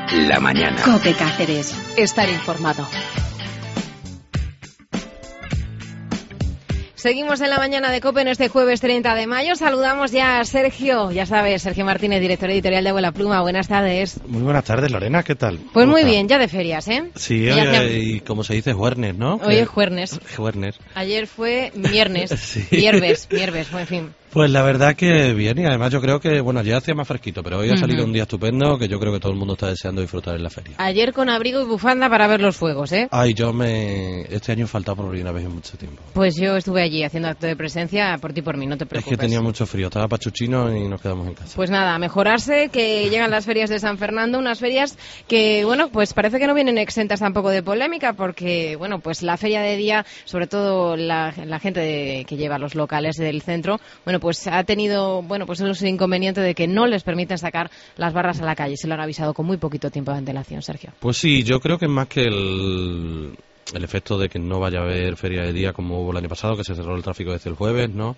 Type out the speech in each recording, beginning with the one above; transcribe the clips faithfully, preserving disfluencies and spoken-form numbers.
la mañana. COPE Cáceres. Estar informado. Seguimos en la mañana de COPE en este jueves treinta de mayo. Saludamos ya a Sergio, ya sabes, Sergio Martínez, director editorial de Vuela Pluma. Buenas tardes. Muy buenas tardes, Lorena, ¿qué tal? Pues muy está? bien, ya de ferias, ¿eh? Sí, hoy, hace... y como se dice, juernes, ¿no? Hoy es juernes. Juernes. Ayer fue viernes, sí. viernes, viernes, en fin. Pues la verdad que bien, y además yo creo que, bueno, ya hacía más fresquito, pero hoy ha salido uh-huh. un día estupendo que yo creo que todo el mundo está deseando disfrutar en la feria. Ayer con abrigo y bufanda para ver los fuegos, ¿eh? Ay, yo me... Este año he faltado por primera vez en mucho tiempo. Pues yo estuve allí haciendo acto de presencia por ti y por mí, no te preocupes. Es que tenía mucho frío, estaba pachuchino y nos quedamos en casa. Pues nada, a mejorarse, que llegan las ferias de San Fernando, unas ferias que, bueno, pues parece que no vienen exentas tampoco de polémica, porque, bueno, pues la feria de día, sobre todo la, la gente de, que lleva los locales del centro, bueno, pues ha tenido bueno, pues es un inconveniente de que no les permiten sacar las barras a la calle. Se lo han avisado con muy poquito tiempo de antelación, Sergio. Pues sí, yo creo que es más que el, el efecto de que no vaya a haber feria de día como hubo el año pasado, que se cerró el tráfico desde el jueves, ¿no?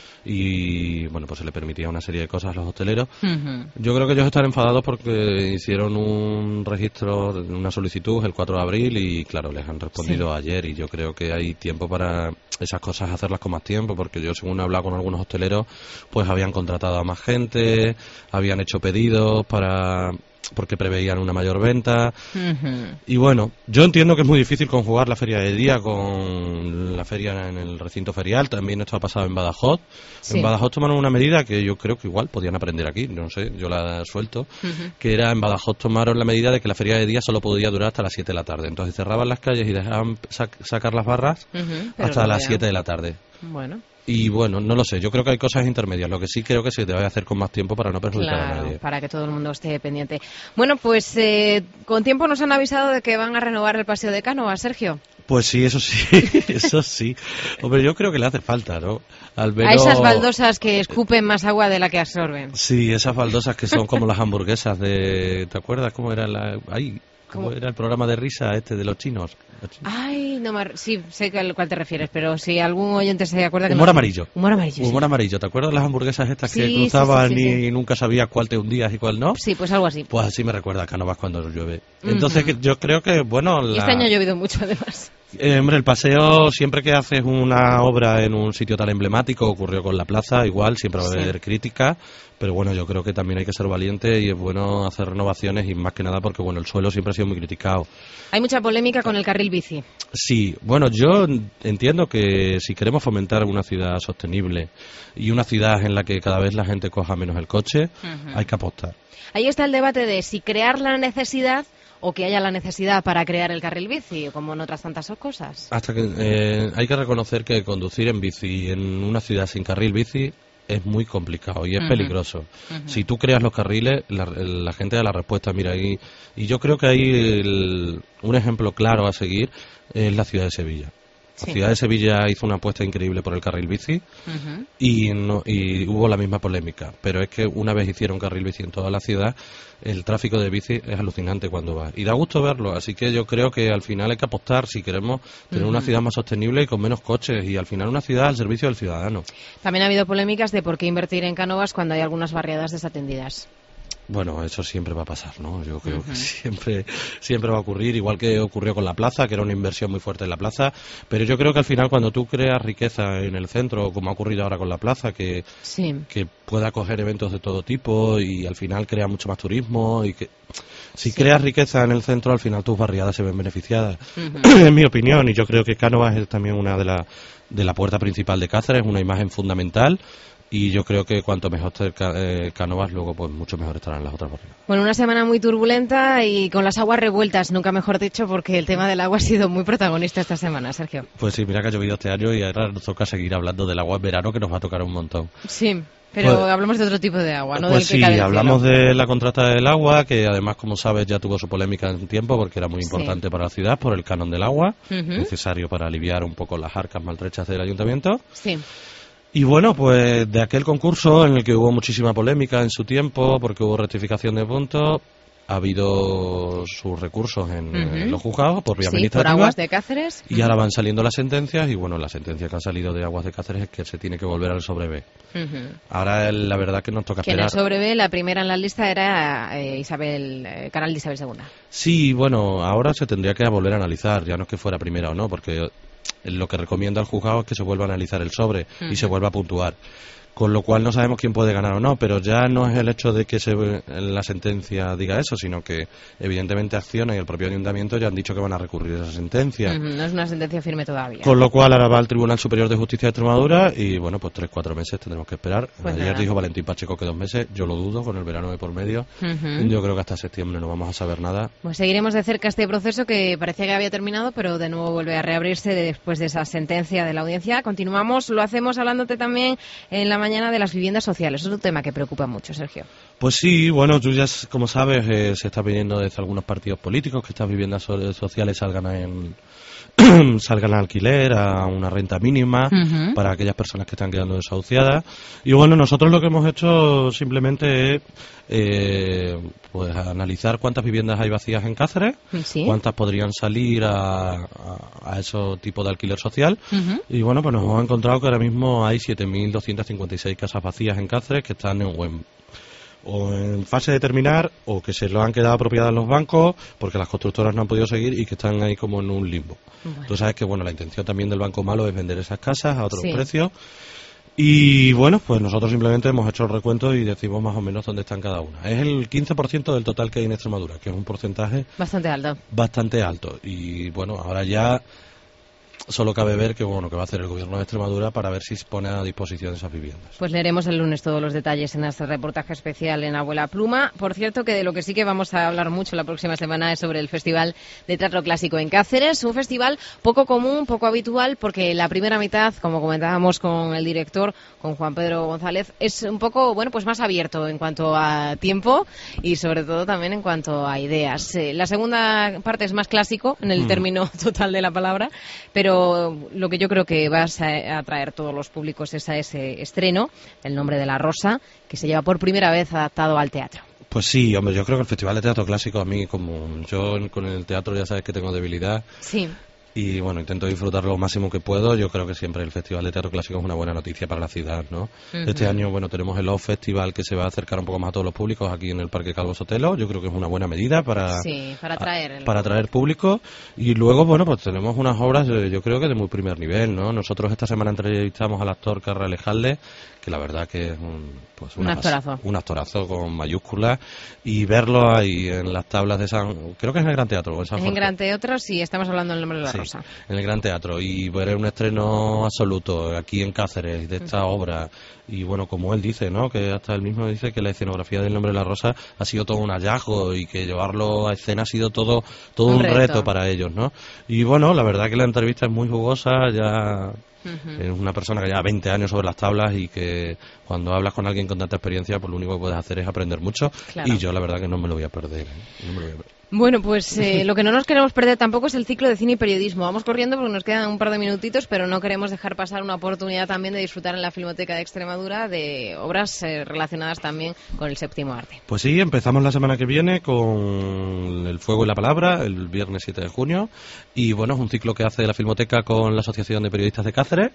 Y bueno, pues se le permitía una serie de cosas a los hosteleros. Uh-huh. Yo creo que ellos están enfadados porque hicieron un registro, una solicitud el cuatro de abril y claro, les han respondido sí. ayer y yo creo que hay tiempo para esas cosas hacerlas con más tiempo, porque yo según he hablado con algunos hosteleros, pues habían contratado a más gente, habían hecho pedidos para... porque preveían una mayor venta. Uh-huh. Y bueno, yo entiendo que es muy difícil conjugar la feria de día con la feria en el recinto ferial. También esto ha pasado en Badajoz. Sí. En Badajoz tomaron una medida que yo creo que igual podían aprender aquí, no sé, yo la suelto, uh-huh. que era en Badajoz tomaron la medida de que la feria de día solo podía durar hasta las siete de la tarde. Entonces cerraban las calles y dejaban sac- sacar las barras uh-huh. hasta no las siete de la tarde. Bueno. Y bueno, no lo sé, yo creo que hay cosas intermedias, lo que sí creo que se debe hacer con más tiempo para no perjudicar claro, a nadie. Para que todo el mundo esté pendiente. Bueno, pues eh, con tiempo nos han avisado de que van a renovar el Paseo de Cánovas, Sergio. Pues sí, eso sí, eso sí. Hombre, yo creo que le hace falta, ¿no? Al menos... A esas baldosas que escupen más agua de la que absorben. Sí, esas baldosas que son como las hamburguesas de... ¿Te acuerdas cómo era la...? Ay, ¿Cómo era el programa de risa este de los chinos? Los chinos. Ay, no me... sí, sé a cuál te refieres, pero si algún oyente se acuerda... que Humor no... amarillo. Humor amarillo, Humor sí. amarillo, ¿te acuerdas de las hamburguesas estas sí, que cruzaban sí, sí, sí, y sí. nunca sabías cuál te hundías y cuál no? Sí, pues algo así. Pues así me recuerda a Cánovas cuando llueve. Entonces uh-huh. yo creo que, bueno... La... Y este año ha llovido mucho, además. Eh, hombre, el paseo, siempre que haces una obra en un sitio tan emblemático, ocurrió con la plaza, igual, siempre va a haber sí. crítica, pero bueno, yo creo que también hay que ser valiente y es bueno hacer renovaciones y más que nada porque, bueno, el suelo siempre ha sido muy criticado. Hay mucha polémica con el carril bici. Sí, bueno, yo entiendo que si queremos fomentar una ciudad sostenible y una ciudad en la que cada vez la gente coja menos el coche, uh-huh. hay que apostar. Ahí está el debate de si crear la necesidad o que haya la necesidad para crear el carril bici, como en otras tantas cosas. Hasta que eh, hay que reconocer que conducir en bici en una ciudad sin carril bici es muy complicado y es uh-huh. peligroso. Uh-huh. Si tú creas los carriles, la, la gente da la respuesta. Mira, ahí, y yo creo que hay el, un ejemplo claro a seguir es la ciudad de Sevilla. La sí. ciudad de Sevilla hizo una apuesta increíble por el carril bici uh-huh. y, no, y hubo la misma polémica. Pero es que una vez hicieron carril bici en toda la ciudad, el tráfico de bici es alucinante cuando va. Y da gusto verlo. Así que yo creo que al final hay que apostar si queremos tener uh-huh. una ciudad más sostenible y con menos coches. Y al final una ciudad al servicio del ciudadano. También ha habido polémicas de por qué invertir en Cánovas cuando hay algunas barriadas desatendidas. Bueno, eso siempre va a pasar, ¿no? Yo creo uh-huh. que siempre siempre va a ocurrir, igual que ocurrió con la plaza, que era una inversión muy fuerte en la plaza, pero yo creo que al final cuando tú creas riqueza en el centro, como ha ocurrido ahora con la plaza, que, sí. que pueda acoger eventos de todo tipo y al final crea mucho más turismo y que si sí. creas riqueza en el centro, al final tus barriadas se ven beneficiadas. Uh-huh. En mi opinión, y yo creo que Cánovas es también una de la, de la puerta principal de Cáceres, una imagen fundamental. Y yo creo que cuanto mejor esté eh, Cánovas, luego pues mucho mejor estarán las otras barriadas. Bueno, una semana muy turbulenta y con las aguas revueltas, nunca mejor dicho, porque el tema del agua ha sido muy protagonista esta semana, Sergio. Pues sí, mira que ha llovido este año y ahora nos toca seguir hablando del agua en verano, que nos va a tocar un montón. Sí, pero pues, hablamos de otro tipo de agua, ¿no? Pues del que sí, hablamos de la contrata del agua, que además, como sabes, ya tuvo su polémica en tiempo, porque era muy importante sí. para la ciudad, por el canon del agua, uh-huh. necesario para aliviar un poco las arcas maltrechas del ayuntamiento. Sí. Y bueno, pues de aquel concurso en el que hubo muchísima polémica en su tiempo, porque hubo rectificación de puntos, ha habido sus recursos en, Uh-huh. en los juzgados por vía sí, administrativa. por Aguas de Cáceres. Y ahora van saliendo las sentencias y bueno, la sentencia que ha salido de Aguas de Cáceres es que se tiene que volver al sobre B. Uh-huh. Ahora la verdad que nos toca Que en esperar. el sobre B la primera en la lista era eh, Isabel, eh, Canal de Isabel segunda. Sí, bueno, ahora se tendría que volver a analizar, ya no es que fuera primera o no, porque lo que recomienda el juzgado es que se vuelva a analizar el sobre uh-huh. y se vuelva a puntuar. Con lo cual no sabemos quién puede ganar o no, pero ya no es el hecho de que se, la sentencia diga eso, sino que evidentemente Acciona y el propio Ayuntamiento ya han dicho que van a recurrir a esa sentencia. Uh-huh. No es una sentencia firme todavía. Con lo cual ahora va al Tribunal Superior de Justicia de Extremadura y bueno, pues tres, cuatro meses tendremos que esperar. Pues Ayer nada. dijo Valentín Pacheco que dos meses, yo lo dudo, con el verano de por medio. Uh-huh. Yo creo que hasta septiembre no vamos a saber nada. Pues seguiremos de cerca este proceso que parecía que había terminado, pero de nuevo vuelve a reabrirse después de esa sentencia de la audiencia. Continuamos, lo hacemos hablándote también en la mañana de las viviendas sociales. Es un tema que preocupa mucho, Sergio. Pues sí, bueno, tú ya, como sabes, eh, se está pidiendo desde algunos partidos políticos que estas viviendas so- sociales salgan en salgan al alquiler a una renta mínima Uh-huh. para aquellas personas que están quedando desahuciadas. Y bueno, nosotros lo que hemos hecho simplemente es eh, pues analizar cuántas viviendas hay vacías en Cáceres, ¿Sí? cuántas podrían salir a, a, a esos tipos de alquiler social. Uh-huh. Y bueno, pues nos hemos encontrado que ahora mismo hay siete mil doscientas cincuenta y seis casas vacías en Cáceres que están en, o en, o en fase de terminar o que se lo han quedado apropiadas los bancos porque las constructoras no han podido seguir y que están ahí como en un limbo. Bueno. Tú sabes que bueno, la intención también del Banco Malo es vender esas casas a otros Sí. precios. Y bueno, pues nosotros simplemente hemos hecho el recuento y decimos más o menos dónde están cada una. Es el quince por ciento del total que hay en Extremadura, que es un porcentaje Bastante alto. bastante alto. Y bueno, ahora ya solo cabe ver que bueno que va a hacer el gobierno de Extremadura para ver si se pone a disposición esas viviendas. Pues leeremos el lunes todos los detalles en este reportaje especial en Abuela Pluma. Por cierto, que de lo que sí que vamos a hablar mucho la próxima semana es sobre el Festival de Teatro Clásico en Cáceres. Un festival poco común, poco habitual, porque la primera mitad, como comentábamos con el director, con Juan Pedro González, es un poco, bueno, pues más abierto en cuanto a tiempo y sobre todo también en cuanto a ideas. Eh, la segunda parte es más clásico, en el Mm. término total de la palabra, pero lo que yo creo que va a atraer todos los públicos es a ese estreno, El nombre de la rosa, que se lleva por primera vez adaptado al teatro. Pues sí, hombre, yo creo que el Festival de Teatro Clásico a mí, como yo con el teatro ya sabes que tengo debilidad Sí. y bueno, intento disfrutarlo lo máximo que puedo. Yo creo que siempre el Festival de Teatro Clásico es una buena noticia para la ciudad, ¿no? Uh-huh. Este año, bueno, tenemos el Off Festival que se va a acercar un poco más a todos los públicos aquí en el Parque Calvo Sotelo. Yo creo que es una buena medida para Sí, para atraer el- para atraer público. Y luego, bueno, pues tenemos unas obras, eh, yo creo que de muy primer nivel, ¿no? Nosotros esta semana entrevistamos al actor Carra Alejalde, que la verdad que es un, pues Un una- actorazo. un actorazo con mayúsculas, y verlo ahí en las tablas de San... Creo que es en el Gran Teatro. o en San En Jorge. Gran Teatro sí, estamos hablando del nombre de la Sí, rosa. en el Gran Teatro, y ver un estreno absoluto aquí en Cáceres de esta obra. Y bueno, como él dice, ¿no? Que hasta él mismo dice que la escenografía del Nombre de la Rosa ha sido todo un hallazgo y que llevarlo a escena ha sido todo todo Un un, reto. reto. para ellos, ¿no? Y bueno, la verdad que la entrevista es muy jugosa, ya Ujú. es una persona que lleva veinte años sobre las tablas y que cuando hablas con alguien con tanta experiencia, pues lo único que puedes hacer es aprender mucho. Claro. Y yo la verdad que no me lo voy a perder, ¿eh? No me lo voy a perder. Bueno, pues eh, lo que no nos queremos perder tampoco es el ciclo de cine y periodismo. Vamos corriendo porque nos quedan un par de minutitos, pero no queremos dejar pasar una oportunidad también de disfrutar en la Filmoteca de Extremadura de obras eh, relacionadas también con el séptimo arte. Pues sí, empezamos la semana que viene con El Fuego y la Palabra, el viernes siete de junio. Y bueno, es un ciclo que hace la Filmoteca con la Asociación de Periodistas de Cáceres.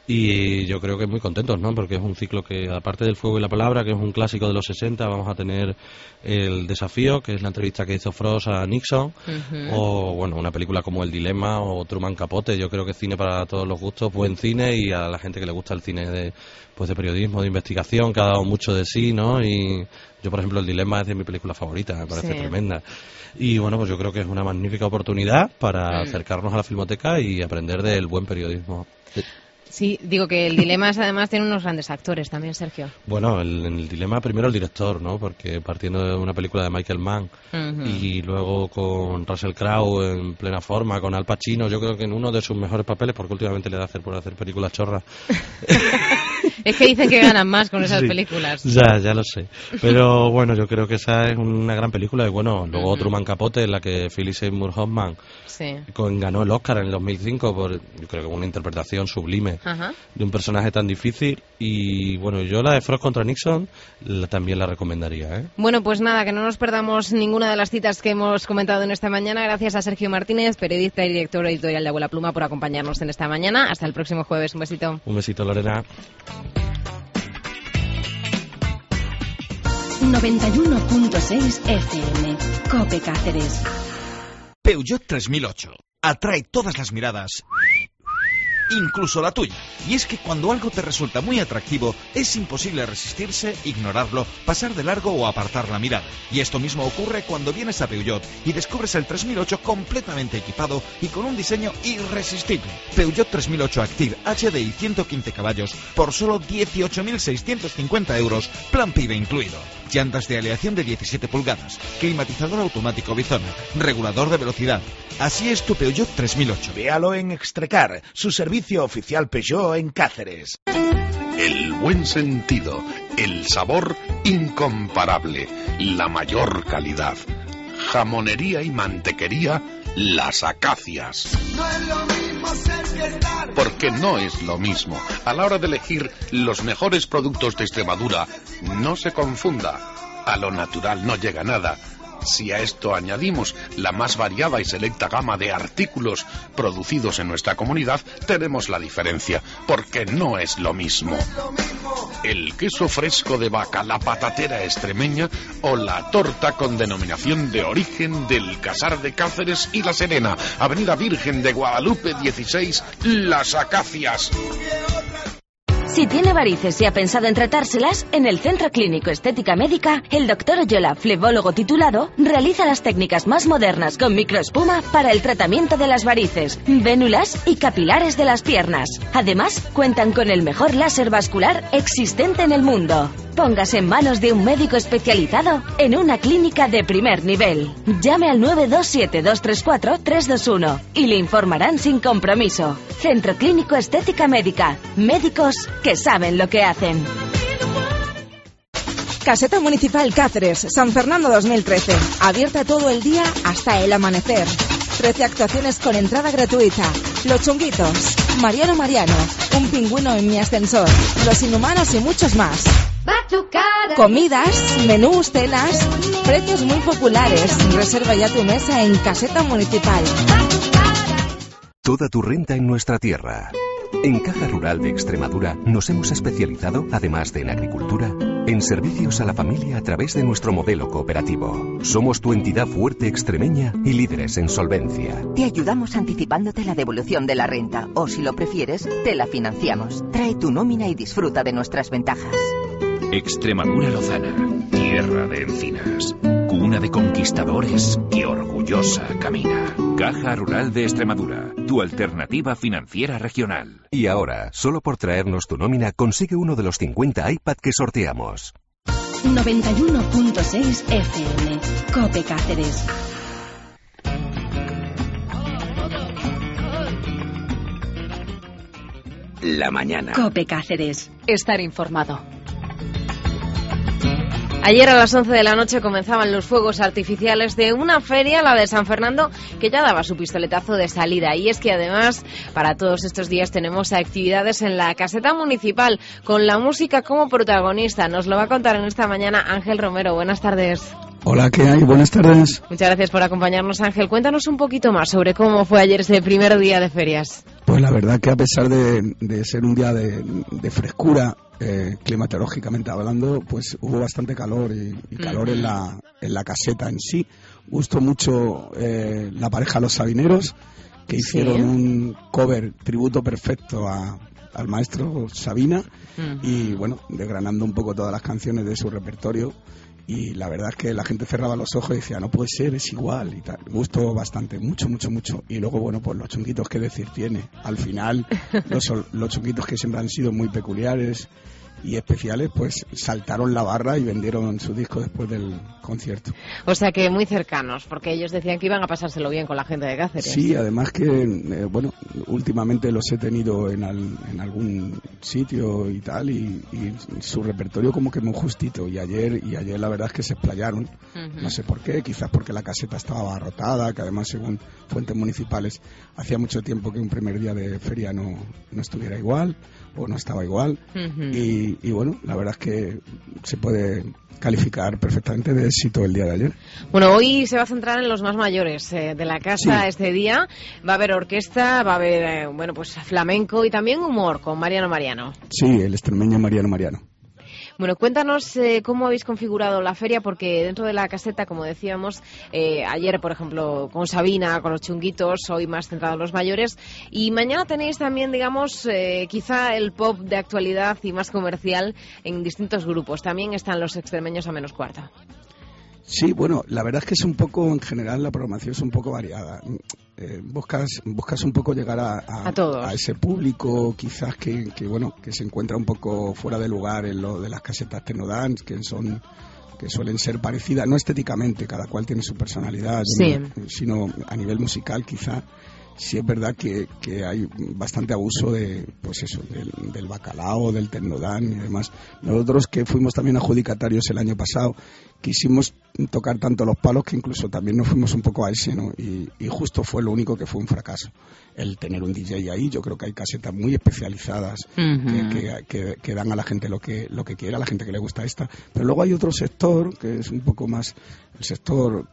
Y yo creo que muy contentos, ¿no? Porque es un ciclo que, aparte del Fuego y la Palabra, que es un clásico de los sesenta, vamos a tener El Desafío, que es la entrevista que hizo Frost a Nixon. Ujú. O, bueno, una película como El Dilema o Truman Capote. Yo creo que es cine para todos los gustos, buen cine, y a la gente que le gusta el cine de, pues de periodismo, de investigación, que ha dado mucho de sí, ¿no? Y yo, por ejemplo, El Dilema es de mi película favorita, me parece Sí. tremenda. Y bueno, pues yo creo que es una magnífica oportunidad para Mm. acercarnos a la Filmoteca y aprender del buen periodismo. Sí, digo que el dilema es, además tiene unos grandes actores también, Sergio. Bueno, el- en el dilema primero el director, ¿no? Porque partiendo de una película de Michael Mann Ujú. y luego con Russell Crowe en plena forma, con Al Pacino, yo creo que en uno de sus mejores papeles, porque últimamente le da hacer por hacer películas chorras. Es que dicen que ganan más con esas sí, películas. Ya, ya lo sé. Pero bueno, yo creo que esa es una gran película. Y bueno, luego uh-huh. Truman Capote, en la que Philip Seymour Hoffman sí. con, ganó el Oscar en el dos mil cinco por, yo creo que una interpretación sublime uh-huh. de un personaje tan difícil. Y bueno, yo la de Frost contra Nixon la, también la recomendaría, ¿eh? Bueno, pues nada, que no nos perdamos ninguna de las citas que hemos comentado en esta mañana. Gracias a Sergio Martínez, periodista y director editorial de Abuela Pluma, por acompañarnos en esta mañana. Hasta el próximo jueves. Un besito. Un besito, Lorena. noventa y uno punto seis F M, COPE Cáceres. Peugeot tres mil ocho. Atrae todas las miradas, incluso la tuya. Y es que cuando algo te resulta muy atractivo, es imposible resistirse, ignorarlo, pasar de largo o apartar la mirada. Y esto mismo ocurre cuando vienes a Peugeot y descubres el tres mil ocho completamente equipado y con un diseño irresistible. Peugeot tres mil ocho Active H D I ciento quince caballos por solo dieciocho mil seiscientos cincuenta euros, plan PIB incluido. Llantas de aleación de diecisiete pulgadas, climatizador automático Bizona, regulador de velocidad. Así es tu Peugeot tres mil ocho. Véalo en Extrecar, su servicio oficial Peugeot en Cáceres. El buen sentido, el sabor incomparable, la mayor calidad. Jamonería y mantequería Las Acacias. No es lo mismo ser que estar. Porque no es lo mismo. A la hora de elegir los mejores productos de Extremadura, no se confunda. A lo natural no llega nada. Si a esto añadimos la más variada y selecta gama de artículos producidos en nuestra comunidad, tenemos la diferencia, porque no es lo mismo. El queso fresco de vaca, la patatera extremeña o la torta con denominación de origen del Casar de Cáceres y La Serena, Avenida Virgen de Guadalupe dieciséis, Las Acacias. Si tiene varices y ha pensado en tratárselas, en el Centro Clínico Estética Médica, el doctor Oyola, flebólogo titulado, realiza las técnicas más modernas con microespuma para el tratamiento de las varices, vénulas y capilares de las piernas. Además, cuentan con el mejor láser vascular existente en el mundo. Póngase en manos de un médico especializado en una clínica de primer nivel. Llame al nueve dos siete, dos tres cuatro, tres dos uno y le informarán sin compromiso. Centro Clínico Estética Médica. Médicos que saben lo que hacen. Caseta Municipal Cáceres, San Fernando dos mil trece. Abierta todo el día hasta el amanecer. trece actuaciones con entrada gratuita. Los Chunguitos, Mariano Mariano, Un pingüino en mi ascensor, Los Inhumanos y muchos más. Comidas, menús, cenas, precios muy populares. Reserva ya tu mesa en Caseta Municipal. Toda tu renta en nuestra tierra. En Caja Rural de Extremadura nos hemos especializado, además de en agricultura, en servicios a la familia a través de nuestro modelo cooperativo. Somos tu entidad fuerte extremeña y líderes en solvencia. Te ayudamos anticipándote la devolución de la renta o, si lo prefieres, te la financiamos. Trae tu nómina y disfruta de nuestras ventajas. Extremadura Lozana, tierra de encinas, cuna de conquistadores que orgullosa camina. Caja Rural de Extremadura, tu alternativa financiera regional. Y ahora, solo por traernos tu nómina, consigue uno de los cincuenta iPad que sorteamos. noventa y uno punto seis F M, COPE Cáceres. La mañana. COPE Cáceres. Estar informado. Ayer a las once de la noche comenzaban los fuegos artificiales de una feria, la de San Fernando, que ya daba su pistoletazo de salida. Y es que además, para todos estos días tenemos actividades en la caseta municipal, con la música como protagonista. Nos lo va a contar en esta mañana Ángel Romero. Buenas tardes. Hola, ¿qué hay? Buenas tardes. Muchas gracias por acompañarnos, Ángel. Cuéntanos un poquito más sobre cómo fue ayer ese primer día de ferias. Pues la verdad que a pesar de, de ser un día de, de frescura, eh, climatológicamente hablando, pues hubo bastante calor y, y calor mm. en la en la caseta en sí. Gustó mucho eh, la pareja Los Sabineros, que hicieron ¿Sí? un cover tributo perfecto a, al maestro Sabina mm. y bueno, desgranando un poco todas las canciones de su repertorio. Y la verdad es que la gente cerraba los ojos y decía, no puede ser, es igual y tal. Me gustó bastante, mucho, mucho, mucho. Y luego, bueno, pues los chunguitos, ¿qué decir tiene? Al final, los, los chunguitos que siempre han sido muy peculiares y especiales, pues saltaron la barra y vendieron su disco después del concierto. O sea que muy cercanos, porque ellos decían que iban a pasárselo bien con la gente de Cáceres. Sí, además que, eh, bueno, últimamente los he tenido en, al, en algún sitio y tal, y, y su repertorio como que muy justito, y ayer y ayer la verdad es que se explayaron, uh-huh. no sé por qué, quizás porque la caseta estaba abarrotada, que además según fuentes municipales hacía mucho tiempo que un primer día de feria no, no estuviera igual, o no estaba igual, uh-huh. y, y bueno, la verdad es que se puede calificar perfectamente de éxito el día de ayer. Bueno, hoy se va a centrar en los más mayores eh, de la casa. Sí. Este día va a haber orquesta, va a haber eh, bueno, pues flamenco y también humor con Mariano Mariano. Sí, el extremeño Mariano Mariano. Bueno, cuéntanos eh, cómo habéis configurado la feria, porque dentro de la caseta, como decíamos, eh, ayer, por ejemplo, con Sabina, con los Chunguitos, hoy más centrado en los mayores, y mañana tenéis también, digamos, eh, quizá el pop de actualidad y más comercial en distintos grupos. También están los extremeños a menos cuarto. Sí, bueno, la verdad es que es un poco, en general, la programación es un poco variada. Eh, buscas buscas un poco llegar a, a, a, a ese público quizás que, que bueno que se encuentra un poco fuera de lugar en lo de las casetas technodance, que son que suelen ser parecidas, no estéticamente, cada cual tiene su personalidad, sí. no, sino a nivel musical quizá. Sí es verdad que, que hay bastante abuso de, pues eso, del, del bacalao, del tecnodán y demás. Nosotros, que fuimos también adjudicatarios el año pasado, quisimos tocar tanto los palos que incluso también nos fuimos un poco a ese, ¿no? Y, y justo fue lo único que fue un fracaso, el tener un D J ahí. Yo creo que hay casetas muy especializadas, uh-huh. que, que, que, que dan a la gente lo que, lo que quiere, a la gente que le gusta esta. Pero luego hay otro sector que es un poco más, el sector,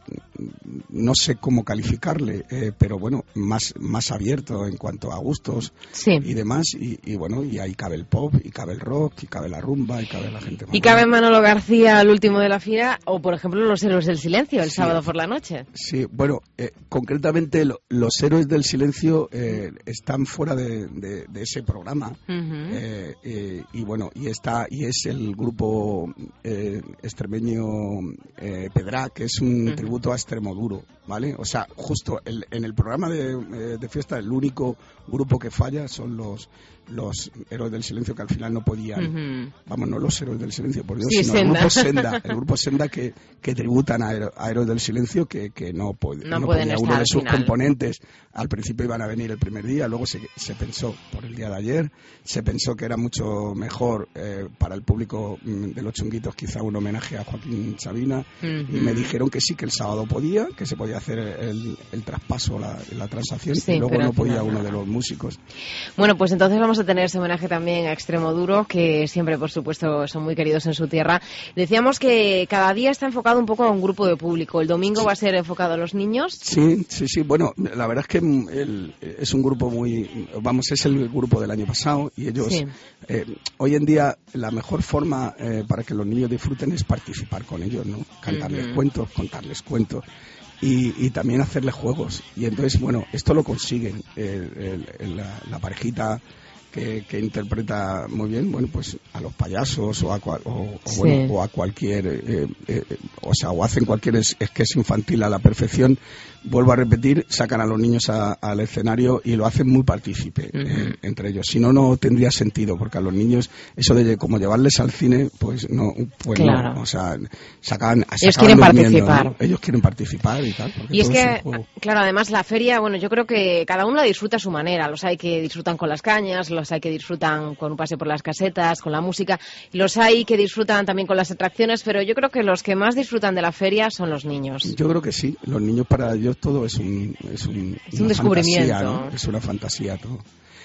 no sé cómo calificarle, eh, pero bueno, más más abierto en cuanto a gustos, sí. y demás, y, y bueno, y ahí cabe el pop, y cabe el rock, y cabe la rumba, y cabe la gente más. Y cabe Manolo García al último de la fila, o por ejemplo los Héroes del Silencio el sí. sábado por la noche. Sí, bueno, eh, concretamente lo, los Héroes del Silencio eh, están fuera de, de, de ese programa, uh-huh. eh, eh, y bueno, y está y es el grupo eh, extremeño eh, Pedrá, que es un uh-huh. tributo a Extremoduro, ¿vale? O sea, justo el, en el programa de, eh, de fiesta el único grupo que falla son los los Héroes del Silencio, que al final no podían, uh-huh. vamos, no los Héroes del Silencio, por Dios, sí, sino Senda. el grupo Senda, el grupo Senda que, que tributan a, Hero, a Héroes del Silencio, que, que no, pod, no, no pueden podía. Estar Uno de sus final. componentes al principio iban a venir el primer día, luego se, se pensó por el día de ayer, se pensó que era mucho mejor eh, para el público de los Chunguitos quizá un homenaje a Joaquín Sabina, uh-huh. y me dijeron que sí, que el sábado podía, que se podía hacer el, el traspaso, la, la transacción, sí, y luego no podía final, uno no. de los músicos. Bueno, pues entonces vamos a tener ese homenaje también a Extremoduro, que siempre, por supuesto, son muy queridos en su tierra. Decíamos que cada día está enfocado un poco a un grupo de público. El domingo sí. va a ser enfocado a los niños. Sí, sí, sí. Bueno, la verdad es que el, es un grupo muy... Vamos, es el grupo del año pasado, y ellos... Sí. Eh, hoy en día la mejor forma eh, para que los niños disfruten es participar con ellos, ¿no? Cantarles uh-huh. cuentos, contarles cuentos. Y, y también hacerles juegos. Y entonces, bueno, esto lo consiguen. Eh, el, el, la, la parejita que, que interpreta muy bien, bueno, pues a los payasos o a, o, o, sí. bueno, o a cualquier, eh, eh, o sea, o hacen cualquier sketch infantil a la perfección. Vuelvo a repetir, sacan a los niños a, al escenario y lo hacen muy partícipe uh-huh. eh, entre ellos. Si no, no tendría sentido, porque a los niños eso de como llevarles al cine, pues no, pues claro. no, o sea, sacan, ellos quieren participar, ¿no? Ellos quieren participar y tal. Y es que, claro, además la feria, bueno, yo creo que cada uno la disfruta a su manera. Los hay que disfrutan con las cañas, los hay que disfrutan con un paseo por las casetas, con la música, los hay que disfrutan también con las atracciones, pero yo creo que los que más disfrutan de la feria son los niños. Yo creo que sí, los niños para ellos todo es un es un, es un descubrimiento, fantasía, ¿no? Es una fantasía todo.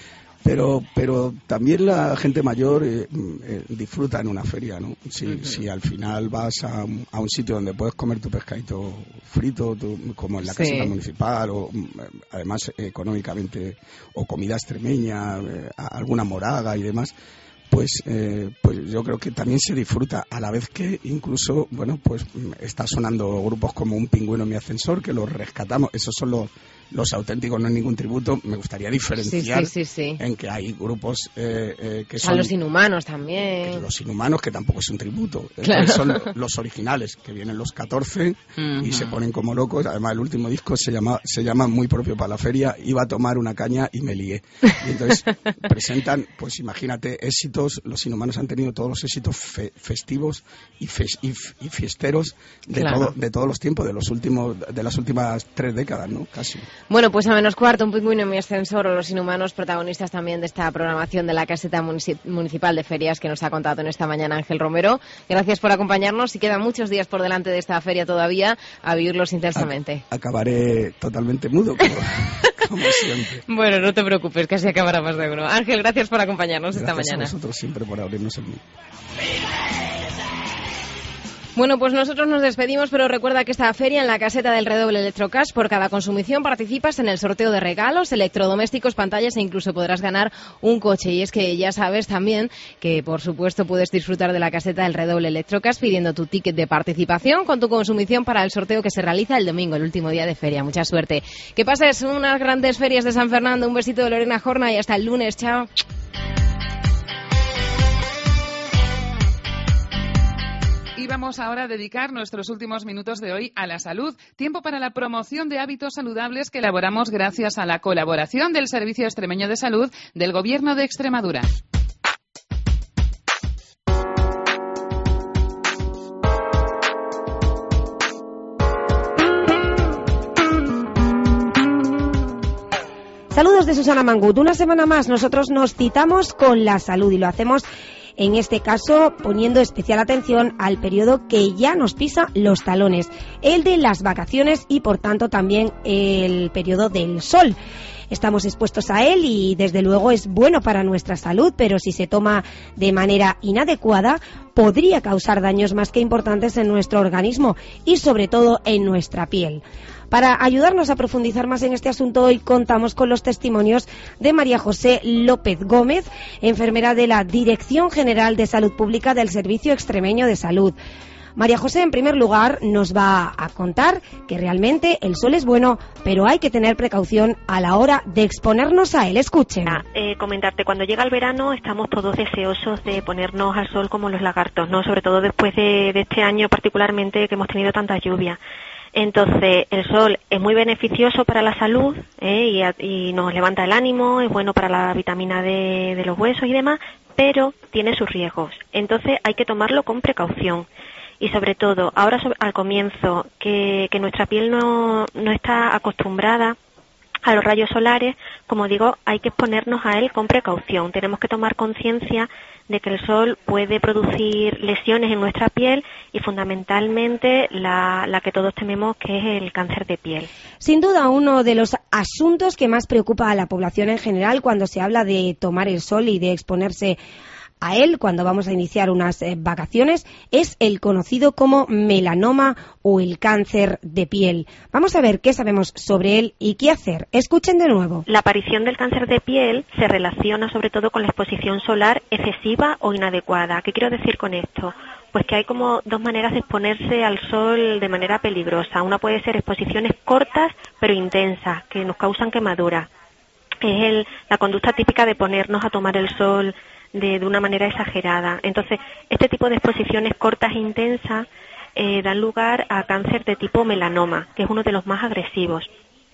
Pero pero también la gente mayor eh, eh, disfruta en una feria, ¿no? Si, uh-huh. si al final vas a, a un sitio donde puedes comer tu pescadito frito, tu, como en la sí. caseta municipal, o además eh, económicamente, o comida extremeña, eh, alguna moraga y demás, pues eh, pues yo creo que también se disfruta, a la vez que incluso, bueno, pues está sonando grupos como Un Pingüino en mi ascensor, que los rescatamos, esos son los los auténticos, no es ningún tributo. Me gustaría diferenciar sí, sí, sí, sí. en que hay grupos eh, eh, que son... A los Inhumanos también. Los Inhumanos, que tampoco es un tributo. Claro. Son los originales, que vienen los catorce uh-huh. y se ponen como locos. Además, el último disco se llama, se llama muy propio para la feria, Iba a tomar una caña y me lié. Y entonces presentan, pues imagínate, éxitos éxitos, los inhumanos han tenido todos los éxitos fe, festivos y, fes, y, y fiesteros de, claro. todo, de todos los tiempos, de los últimos, de las últimas tres décadas, ¿no? Casi. Bueno, pues a menos cuarto, Un pingüino en mi ascensor o Los inhumanos, protagonistas también de esta programación de la caseta municipal de ferias que nos ha contado en esta mañana Ángel Romero. Gracias por acompañarnos y quedan muchos días por delante de esta feria todavía a vivirlos intensamente. A, acabaré totalmente mudo, como, como siempre. Bueno, no te preocupes, casi acabará más de uno. Ángel, gracias por acompañarnos gracias esta mañana. Gracias a vosotros siempre por abrirnos el mundo. Bueno, pues nosotros nos despedimos, pero recuerda que esta feria en la caseta del Redoble Electrocash, por cada consumición participas en el sorteo de regalos, electrodomésticos, pantallas e incluso podrás ganar un coche. Y es que ya sabes también que, por supuesto, puedes disfrutar de la caseta del Redoble Electrocash pidiendo tu ticket de participación con tu consumición para el sorteo que se realiza el domingo, el último día de feria. Mucha suerte. Que pases unas grandes ferias de San Fernando. Un besito de Lorena Jorna y hasta el lunes. Chao. Y vamos ahora a dedicar nuestros últimos minutos de hoy a la salud. Tiempo para la promoción de hábitos saludables que elaboramos gracias a la colaboración del Servicio Extremeño de Salud del Gobierno de Extremadura. Saludos de Susana Mangut. Una semana más nosotros nos citamos con la salud y lo hacemos en este caso poniendo especial atención al periodo que ya nos pisa los talones, el de las vacaciones y por tanto también el periodo del sol. Estamos expuestos a él y desde luego es bueno para nuestra salud, pero si se toma de manera inadecuada podría causar daños más que importantes en nuestro organismo y sobre todo en nuestra piel. Para ayudarnos a profundizar más en este asunto, hoy contamos con los testimonios de María José López Gómez, enfermera de la Dirección General de Salud Pública del Servicio Extremeño de Salud. María José, en primer lugar, nos va a contar que realmente el sol es bueno, pero hay que tener precaución a la hora de exponernos a él. Escuchen. Eh, comentarte, cuando llega el verano estamos todos deseosos de ponernos al sol como los lagartos, ¿no? Sobre todo después de, de este año particularmente que hemos tenido tanta lluvia. Entonces, el sol es muy beneficioso para la salud ¿eh? y, a, y nos levanta el ánimo, es bueno para la vitamina D de los huesos y demás, pero tiene sus riesgos. Entonces, hay que tomarlo con precaución. Y sobre todo, ahora al comienzo, que, que nuestra piel no, no está acostumbrada a los rayos solares, como digo, hay que exponernos a él con precaución. Tenemos que tomar conciencia de que el sol puede producir lesiones en nuestra piel y fundamentalmente la, la que todos tememos, que es el cáncer de piel. Sin duda, uno de los asuntos que más preocupa a la población en general cuando se habla de tomar el sol y de exponerse a él cuando vamos a iniciar unas eh, vacaciones es el conocido como melanoma o el cáncer de piel. Vamos a ver qué sabemos sobre él y qué hacer. Escuchen de nuevo. La aparición del cáncer de piel se relaciona sobre todo con la exposición solar excesiva o inadecuada. ¿Qué quiero decir con esto? Pues que hay como dos maneras de exponerse al sol de manera peligrosa. Una puede ser exposiciones cortas pero intensas, que nos causan quemaduras. Es el, la conducta típica de ponernos a tomar el sol De, de una manera exagerada. Entonces, este tipo de exposiciones cortas e intensas eh, dan lugar a cáncer de tipo melanoma, que es uno de los más agresivos.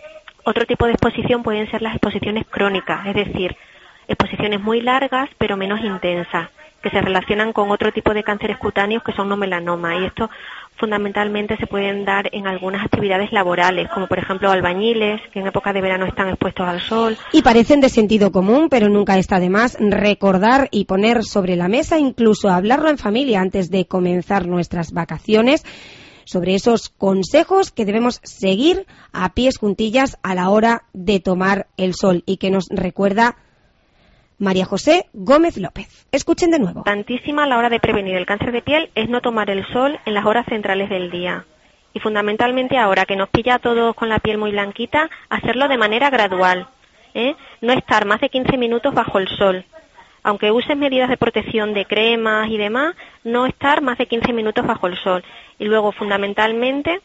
Otro tipo de exposición pueden ser las exposiciones crónicas, es decir, exposiciones muy largas pero menos intensas, que se relacionan con otro tipo de cánceres cutáneos que son no melanoma, y esto fundamentalmente se pueden dar en algunas actividades laborales, como por ejemplo albañiles, que en época de verano están expuestos al sol. Y parecen de sentido común, pero nunca está de más recordar y poner sobre la mesa, incluso hablarlo en familia antes de comenzar nuestras vacaciones, sobre esos consejos que debemos seguir a pies juntillas a la hora de tomar el sol y que nos recuerda María José Gómez López. Escuchen de nuevo. Tantísima a la hora de prevenir el cáncer de piel es no tomar el sol en las horas centrales del día. Y fundamentalmente ahora que nos pilla a todos con la piel muy blanquita, hacerlo de manera gradual. ¿eh? No estar más de quince minutos bajo el sol. Aunque uses medidas de protección de cremas y demás, no estar más de quince minutos bajo el sol. Y luego fundamentalmente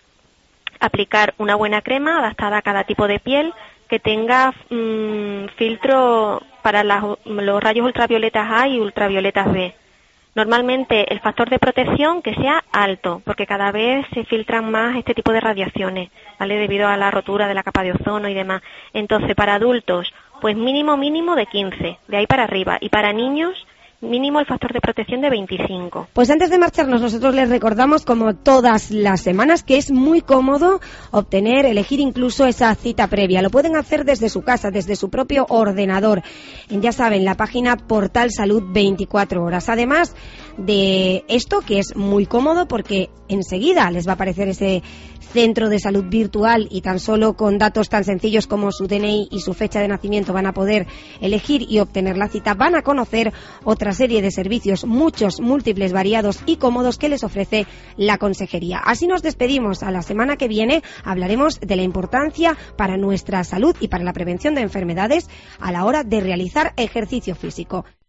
aplicar una buena crema adaptada a cada tipo de piel, que tenga mmm, filtro para las, los rayos ultravioletas A y ultravioletas B. Normalmente el factor de protección que sea alto, porque cada vez se filtran más este tipo de radiaciones, ¿vale? Debido a la rotura de la capa de ozono y demás. Entonces, para adultos, pues mínimo mínimo de quince, de ahí para arriba. Y para niños, mínimo el factor de protección de veinticinco. Pues antes de marcharnos, nosotros les recordamos, como todas las semanas, que es muy cómodo obtener, elegir incluso esa cita previa. Lo pueden hacer desde su casa, desde su propio ordenador. Ya saben, la página Portal Salud veinticuatro horas. Además de esto, que es muy cómodo porque enseguida les va a aparecer ese centro de salud virtual y tan solo con datos tan sencillos como su D N I y su fecha de nacimiento van a poder elegir y obtener la cita. Van a conocer otra serie de servicios, muchos, múltiples, variados y cómodos que les ofrece la consejería. Así nos despedimos. A la semana que viene hablaremos de la importancia para nuestra salud y para la prevención de enfermedades a la hora de realizar ejercicio físico.